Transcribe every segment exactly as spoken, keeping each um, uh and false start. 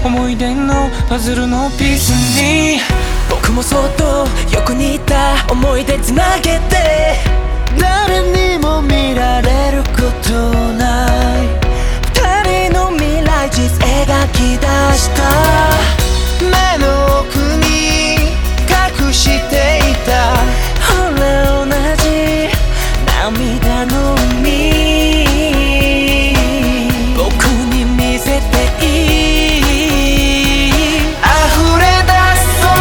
思い出のパズルのピースに僕もそっと横にいた思い出つなげて誰にも見られることない二人の未来地図描き出した目の奥に隠していた俺同じ涙の海僕に見せていい溢れ出す想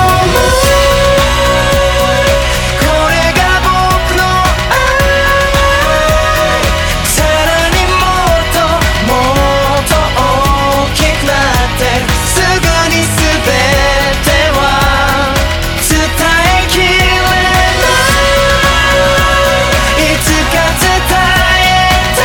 いこれが僕の愛さらにもっともっと大きくなってすぐに全ては伝えきれないいつか伝えた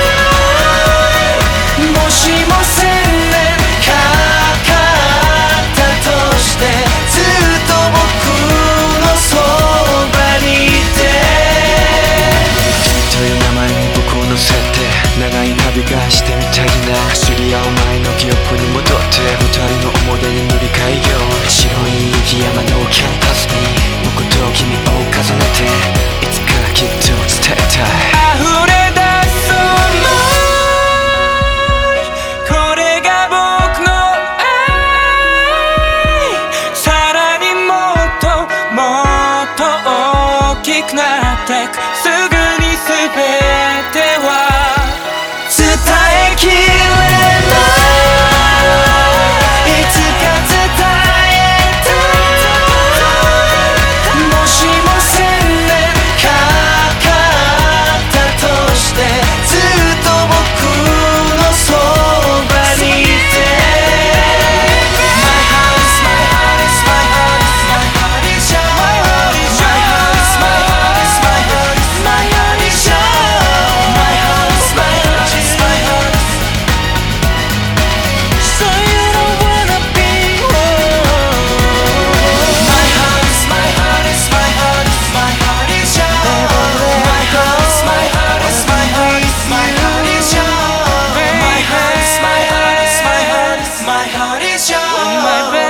いもしも千年かかったとしてずっと僕のそばにいて君という名前に僕を乗せて長い旅がしてみたいな走り合う前の記憶に戻って二人の思い出に塗り替えよう白い雪山のキャンパスに僕と君を重ねていつかきっと伝えたい溢れ出す想いこれが僕の愛さらにもっともっと大きくなってくすぐに全ては伝えきれないいつか伝えたいもしも千年かかったとしてずっと僕のそばにいて My heart is my heart is my heart is my heart is yours My heart is my heart is my heart is my heart is yours My heart is my heart is my heart is So you don't wanna be alone My heart is my heart is my heart is my heart is yours My heart is my heart is my heart is my heart is yours My heart is my heart is my heart is my heart is yours My